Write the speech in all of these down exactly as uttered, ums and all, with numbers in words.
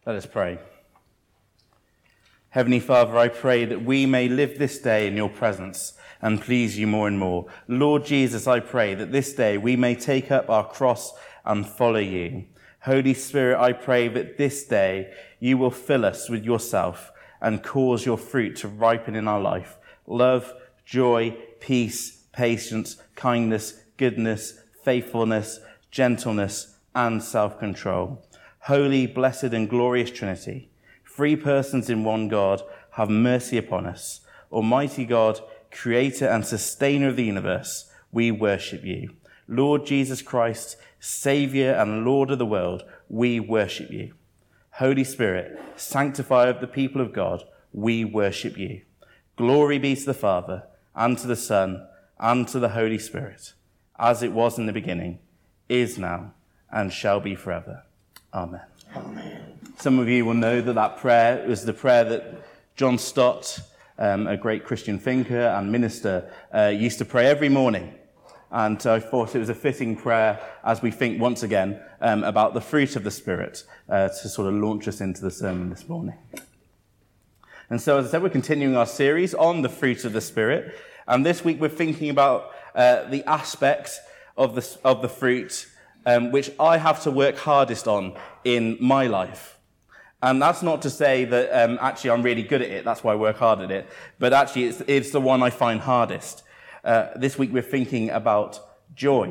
Let us pray. Heavenly Father, I pray that we may live this day in your presence and please you more and more. Lord Jesus, I pray that this day we may take up our cross and follow you. Holy Spirit, I pray that this day you will fill us with yourself and cause your fruit to ripen in our life. Love, joy, peace, patience, kindness, goodness, faithfulness, gentleness, and self-control. Holy, blessed, and glorious Trinity, three persons in one God, have mercy upon us. Almighty God, creator and sustainer of the universe, we worship you. Lord Jesus Christ, Saviour and Lord of the world, we worship you. Holy Spirit, sanctifier of the people of God, we worship you. Glory be to the Father, and to the Son, and to the Holy Spirit, as it was in the beginning, is now, and shall be forever. Amen. Amen. Some of you will know that that prayer was the prayer that John Stott, um, a great Christian thinker and minister, uh, used to pray every morning. And I thought it was a fitting prayer as we think once again um, about the fruit of the Spirit uh, to sort of launch us into the sermon this morning. And so, as I said, we're continuing our series on the fruit of the Spirit. And this week we're thinking about uh, the aspects of the, of the fruit Um, which I have to work hardest on in my life. And that's not to say that um, actually I'm really good at it, that's why I work hard at it, but actually it's, it's the one I find hardest. Uh, this week we're thinking about joy.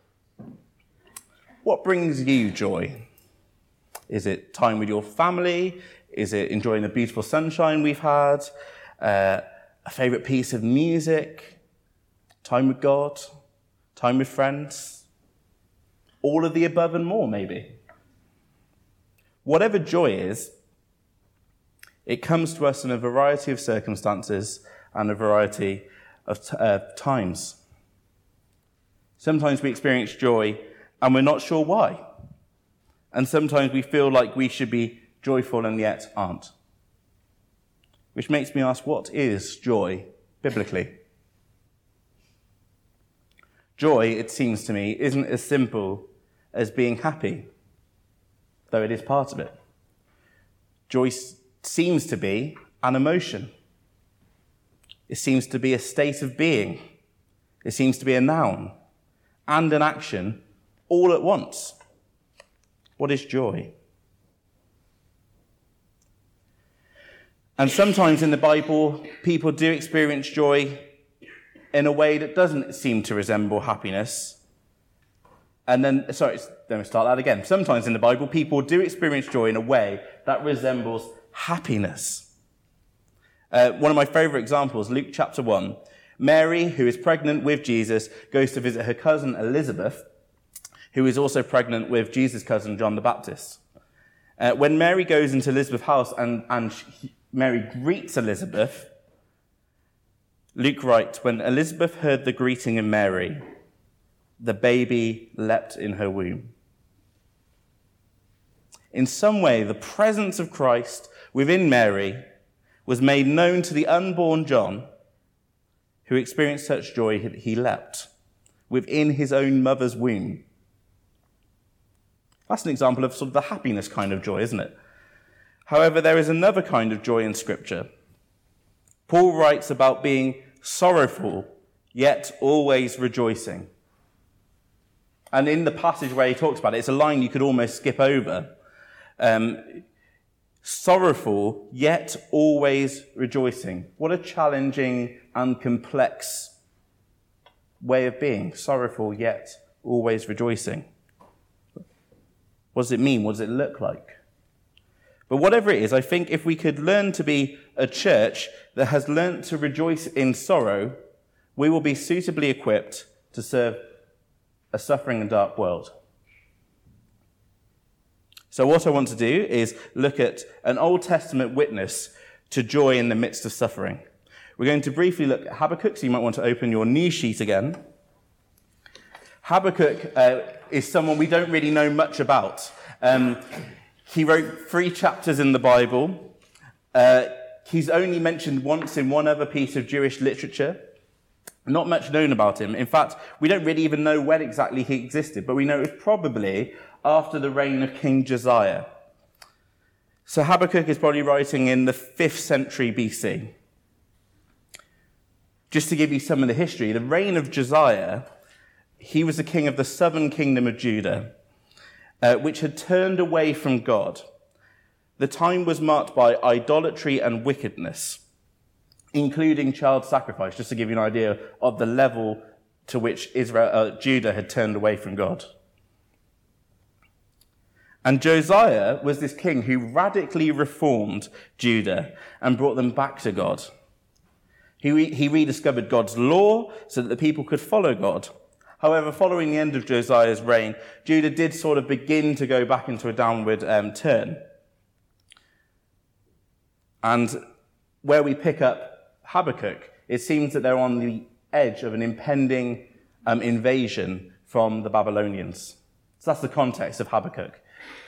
What brings you joy? Is it time with your family? Is it enjoying the beautiful sunshine we've had? Uh, a favourite piece of music? Time with God? Time with friends? All of the above and more, maybe. Whatever joy is, it comes to us in a variety of circumstances and a variety of t- uh, times. Sometimes we experience joy and we're not sure why. And sometimes we feel like we should be joyful and yet aren't. Which makes me ask, what is joy biblically? Joy, it seems to me, isn't as simple as being happy, though it is part of it. Joy seems to be an emotion. It seems to be a state of being. It seems to be a noun and an action all at once. What is joy? And sometimes in the Bible, people do experience joy in a way that doesn't seem to resemble happiness. And then, sorry, let me start that again. Sometimes in the Bible, people do experience joy in a way that resembles happiness. Uh, one of my favourite examples, Luke chapter one. Mary, who is pregnant with Jesus, goes to visit her cousin Elizabeth, who is also pregnant with Jesus' cousin John the Baptist. Uh, when Mary goes into Elizabeth's house and, and she, Mary greets Elizabeth, Luke writes, when Elizabeth heard the greeting of Mary, the baby leapt in her womb. In some way, the presence of Christ within Mary was made known to the unborn John, who experienced such joy that he leapt within his own mother's womb. That's an example of sort of the happiness kind of joy, isn't it? However, there is another kind of joy in Scripture. Paul writes about being sorrowful, yet always rejoicing. And in the passage where he talks about it, it's a line you could almost skip over. Um, sorrowful, yet always rejoicing. What a challenging and complex way of being. Sorrowful, yet always rejoicing. What does it mean? What does it look like? But whatever it is, I think if we could learn to be a church that has learnt to rejoice in sorrow, we will be suitably equipped to serve a suffering and dark world. So what I want to do is look at an Old Testament witness to joy in the midst of suffering. We're going to briefly look at Habakkuk, so you might want to open your new sheet again. Habakkuk uh, is someone we don't really know much about. Um, he wrote three chapters in the Bible. Uh, he's only mentioned once in one other piece of Jewish literature. Not much known about him. In fact, we don't really even know when exactly he existed, but we know it was probably after the reign of King Josiah. So Habakkuk is probably writing in the fifth century B C. Just to give you some of the history, the reign of Josiah, he was the king of the southern kingdom of Judah, uh, which had turned away from God. The time was marked by idolatry and wickedness, including child sacrifice, just to give you an idea of the level to which Israel, uh, Judah had turned away from God. And Josiah was this king who radically reformed Judah and brought them back to God. He, re- he rediscovered God's law so that the people could follow God. However, following the end of Josiah's reign, Judah did sort of begin to go back into a downward um, turn. And where we pick up Habakkuk, it seems that they're on the edge of an impending um, invasion from the Babylonians. So that's the context of Habakkuk.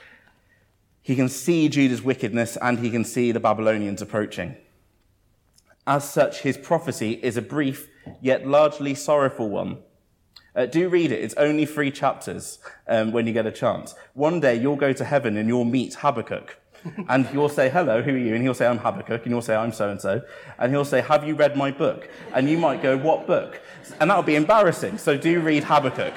He can see Judah's wickedness and he can see the Babylonians approaching. As such, his prophecy is a brief yet largely sorrowful one. Uh, do read it. It's only three chapters um, when you get a chance. One day you'll go to heaven and you'll meet Habakkuk. And you'll say, hello, who are you? And he'll say, I'm Habakkuk. And you'll say, I'm so-and-so. And he'll say, have you read my book? And you might go, what book? And that'll be embarrassing. So do read Habakkuk.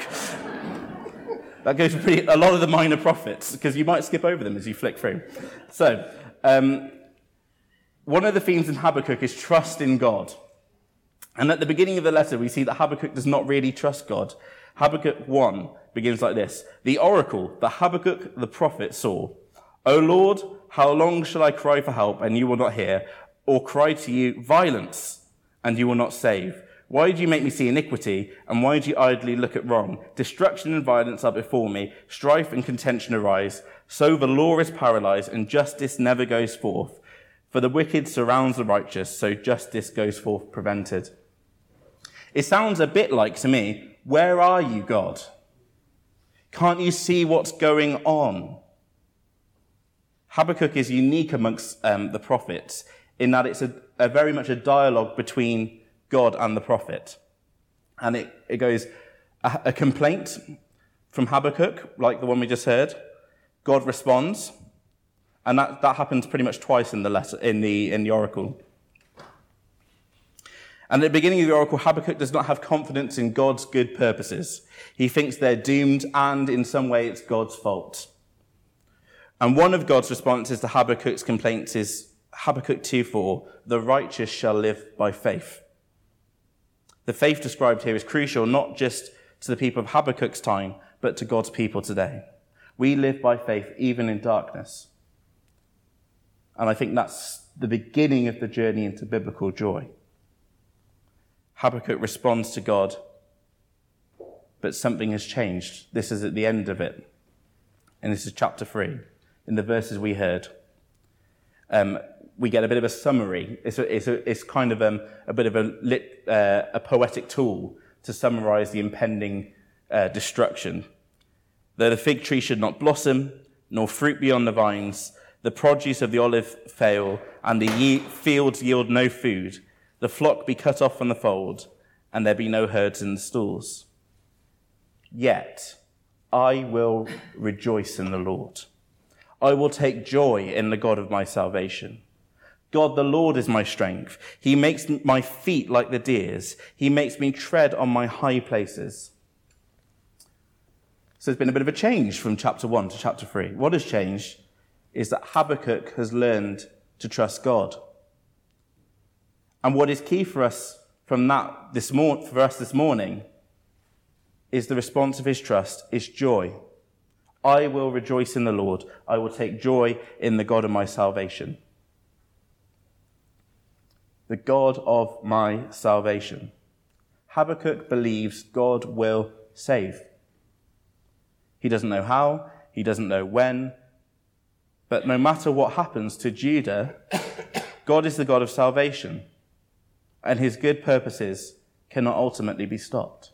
That goes for pretty, a lot of the minor prophets, because you might skip over them as you flick through. So, um, one of the themes in Habakkuk is trust in God. And at the beginning of the letter, we see that Habakkuk does not really trust God. Habakkuk one begins like this. The oracle that Habakkuk the prophet saw. O Lord, how long shall I cry for help, and you will not hear, or cry to you violence, and you will not save? Why do you make me see iniquity, and why do you idly look at wrong? Destruction and violence are before me, strife and contention arise. So the law is paralyzed, and justice never goes forth. For the wicked surrounds the righteous, so justice goes forth prevented. It sounds a bit like, to me, where are you, God? Can't you see what's going on? Habakkuk is unique amongst um, the prophets in that it's a, a very much a dialogue between God and the prophet. And it, it goes, a, a complaint from Habakkuk, like the one we just heard. God responds. And that, that happens pretty much twice in the letter, in the, in the oracle. And at the beginning of the oracle, Habakkuk does not have confidence in God's good purposes. He thinks they're doomed, and in some way it's God's fault. And one of God's responses to Habakkuk's complaints is Habakkuk two four, the righteous shall live by faith. The faith described here is crucial not just to the people of Habakkuk's time, but to God's people today. We live by faith even in darkness. And I think that's the beginning of the journey into biblical joy. Habakkuk responds to God, but something has changed. This is at the end of it. And this is chapter three. In the verses we heard, um, we get a bit of a summary. It's, a, it's, a, it's kind of um, a bit of a, lit, uh, a poetic tool to summarize the impending uh, destruction. Though the fig tree should not blossom, nor fruit be on the vines, the produce of the olive fail, and the ye- fields yield no food, the flock be cut off from the fold, and there be no herds in the stalls. Yet I will rejoice in the Lord. I will take joy in the God of my salvation. God the Lord is my strength. He makes my feet like the deer's. He makes me tread on my high places. So there's been a bit of a change from chapter one to chapter three. What has changed is that Habakkuk has learned to trust God. And what is key for us from that this mor- for us this morning is the response of his trust is joy. I will rejoice in the Lord. I will take joy in the God of my salvation. The God of my salvation. Habakkuk believes God will save. He doesn't know how, he doesn't know when, but no matter what happens to Judah, God is the God of salvation, and his good purposes cannot ultimately be stopped.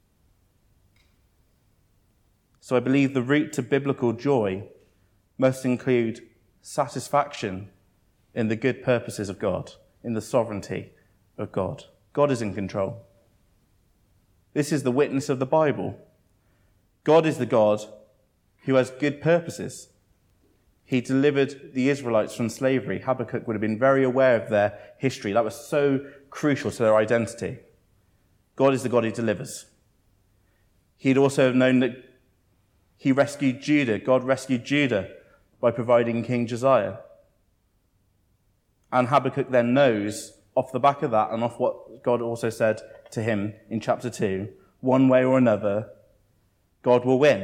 So I believe the route to biblical joy must include satisfaction in the good purposes of God, in the sovereignty of God. God is in control. This is the witness of the Bible. God is the God who has good purposes. He delivered the Israelites from slavery. Habakkuk would have been very aware of their history. That was so crucial to their identity. God is the God who delivers. He'd also have known that he rescued Judah. God rescued Judah by providing King Josiah. And Habakkuk then knows, off the back of that and off what God also said to him in chapter two, one way or another, God will win.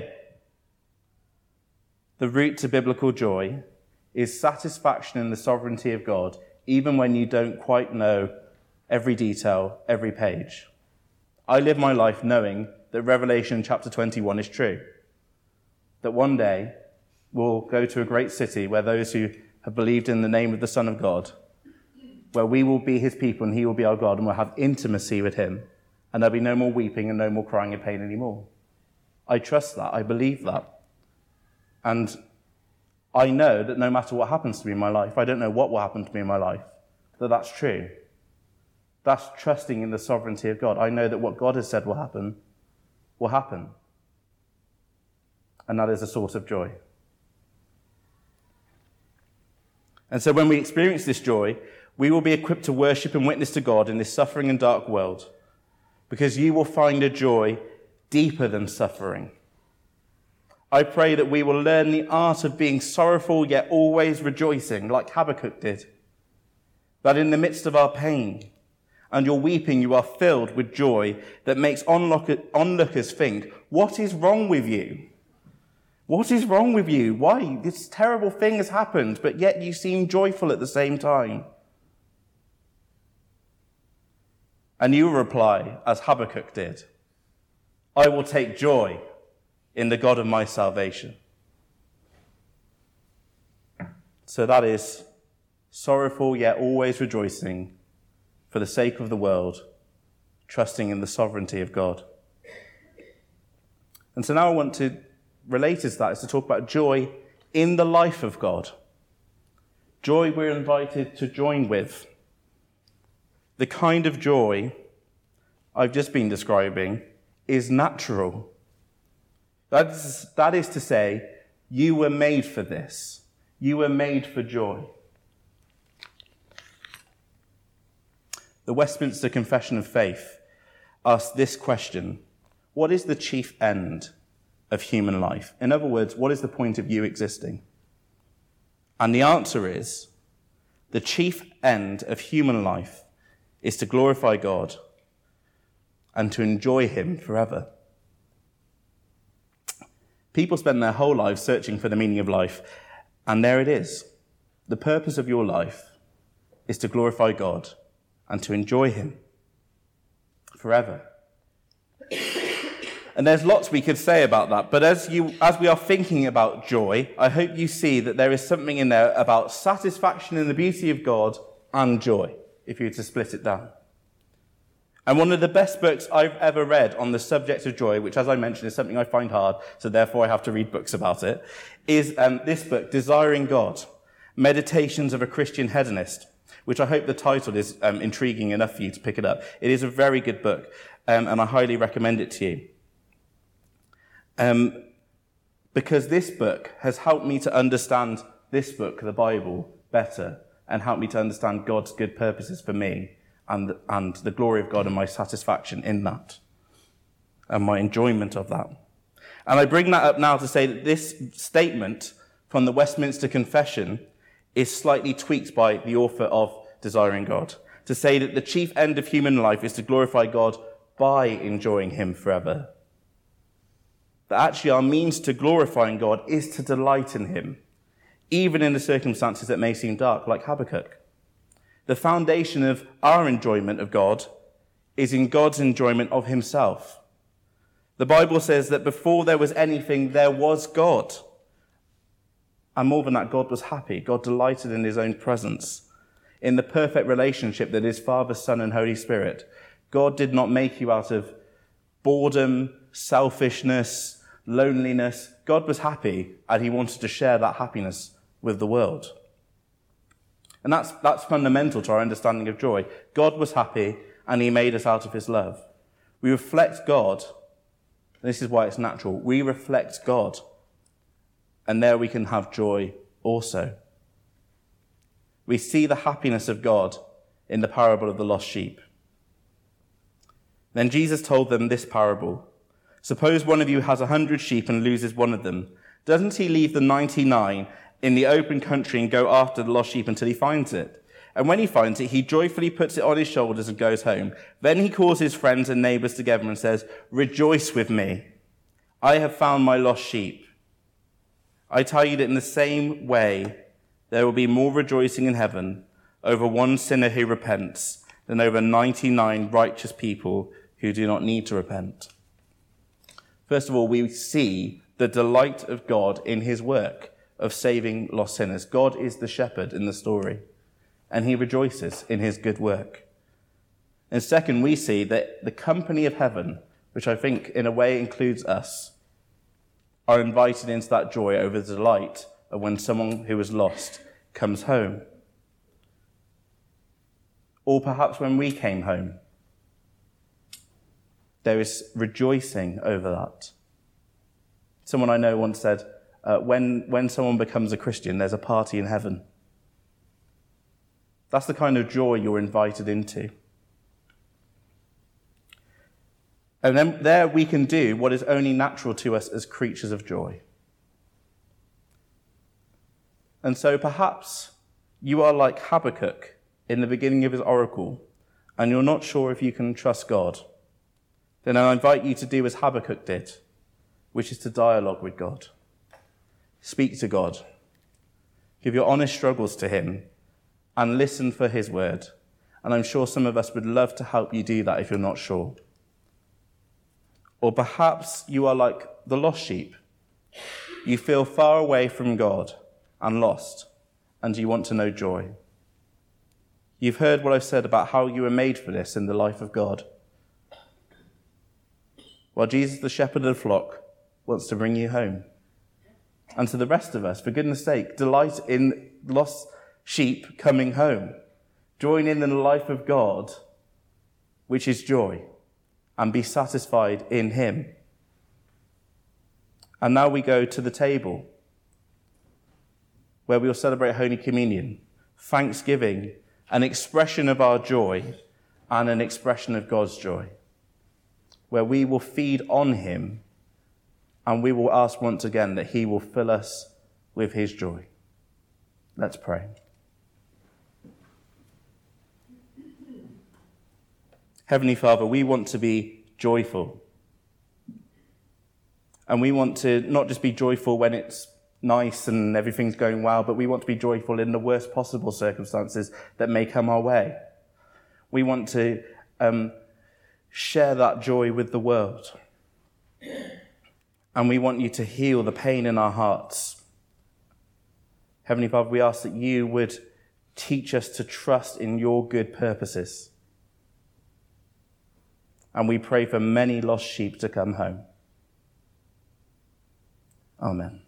The route to biblical joy is satisfaction in the sovereignty of God, even when you don't quite know every detail, every page. I live my life knowing that Revelation chapter twenty-one is true. That one day we'll go to a great city where those who have believed in the name of the Son of God, where we will be his people and he will be our God, and we'll have intimacy with him, and there'll be no more weeping and no more crying and pain anymore. I trust that. I believe that. And I know that no matter what happens to me in my life, I don't know what will happen to me in my life, that that's true. That's trusting in the sovereignty of God. I know that what God has said will happen, will happen. And that is a source of joy. And so when we experience this joy, we will be equipped to worship and witness to God in this suffering and dark world, because you will find a joy deeper than suffering. I pray that we will learn the art of being sorrowful yet always rejoicing, like Habakkuk did. That in the midst of our pain and your weeping, you are filled with joy that makes onlookers think, what is wrong with you? What is wrong with you? Why? This terrible thing has happened, but yet you seem joyful at the same time. And you will reply, as Habakkuk did, I will take joy in the God of my salvation. So that is sorrowful yet always rejoicing for the sake of the world, trusting in the sovereignty of God. And so now I want to relate to that is to talk about joy in the life of God. Joy we're invited to join with. The kind of joy I've just been describing is natural. That is, that is to say, you were made for this. You were made for joy. The Westminster Confession of Faith asks this question: what is the chief end of human life? In other words, what is the point of you existing? And the answer is, the chief end of human life is to glorify God and to enjoy him forever. People spend their whole lives searching for the meaning of life, and there it is. The purpose of your life is to glorify God and to enjoy him forever. And there's lots we could say about that, but as you, as we are thinking about joy, I hope you see that there is something in there about satisfaction in the beauty of God and joy, if you were to split it down. And one of the best books I've ever read on the subject of joy, which, as I mentioned, is something I find hard, so therefore I have to read books about it, is um, this book, Desiring God, Meditations of a Christian Hedonist, which I hope the title is um, intriguing enough for you to pick it up. It is a very good book, um, and I highly recommend it to you. Um, because this book has helped me to understand this book, the Bible, better, and helped me to understand God's good purposes for me, and, and the glory of God and my satisfaction in that, and my enjoyment of that. And I bring that up now to say that this statement from the Westminster Confession is slightly tweaked by the author of Desiring God, to say that the chief end of human life is to glorify God by enjoying him forever. That actually our means to glorifying God is to delight in him, even in the circumstances that may seem dark, like Habakkuk. The foundation of our enjoyment of God is in God's enjoyment of himself. The Bible says that before there was anything, there was God. And more than that, God was happy. God delighted in his own presence, in the perfect relationship that is Father, Son, and Holy Spirit. God did not make you out of boredom, selfishness, loneliness. God was happy, and he wanted to share that happiness with the world. And that's, that's fundamental to our understanding of joy. God was happy, and he made us out of his love. We reflect God. This is why it's natural. We reflect God, and there we can have joy also. We see the happiness of God in the parable of the lost sheep. Then Jesus told them this parable. Suppose one of you has a hundred sheep and loses one of them. Doesn't he leave the ninety-nine in the open country and go after the lost sheep until he finds it? And when he finds it, he joyfully puts it on his shoulders and goes home. Then he calls his friends and neighbors together and says, "Rejoice with me. I have found my lost sheep." I tell you that in the same way, there will be more rejoicing in heaven over one sinner who repents than over ninety-nine righteous people who do not need to repent. First of all, we see the delight of God in his work of saving lost sinners. God is the shepherd in the story, and he rejoices in his good work. And second, we see that the company of heaven, which I think in a way includes us, are invited into that joy over the delight of when someone who was lost comes home. Or perhaps when we came home. There is rejoicing over that. Someone I know once said, uh, when, when someone becomes a Christian, there's a party in heaven. That's the kind of joy you're invited into. And then there we can do what is only natural to us as creatures of joy. And so perhaps you are like Habakkuk in the beginning of his oracle, and you're not sure if you can trust God. Then I invite you to do as Habakkuk did, which is to dialogue with God. Speak to God. Give your honest struggles to him and listen for his word. And I'm sure some of us would love to help you do that if you're not sure. Or perhaps you are like the lost sheep. You feel far away from God and lost, and you want to know joy. You've heard what I've said about how you were made for this in the life of God. Well, Jesus, the shepherd of the flock, wants to bring you home. And to the rest of us, for goodness sake, delight in lost sheep coming home. Join in the life of God, which is joy, and be satisfied in him. And now we go to the table, where we will celebrate Holy Communion, thanksgiving, an expression of our joy, and an expression of God's joy, where we will feed on him, and we will ask once again that he will fill us with his joy. Let's pray. Heavenly Father, we want to be joyful. And we want to not just be joyful when it's nice and everything's going well, but we want to be joyful in the worst possible circumstances that may come our way. We want to um, share that joy with the world. And we want you to heal the pain in our hearts. Heavenly Father, we ask that you would teach us to trust in your good purposes. And we pray for many lost sheep to come home. Amen.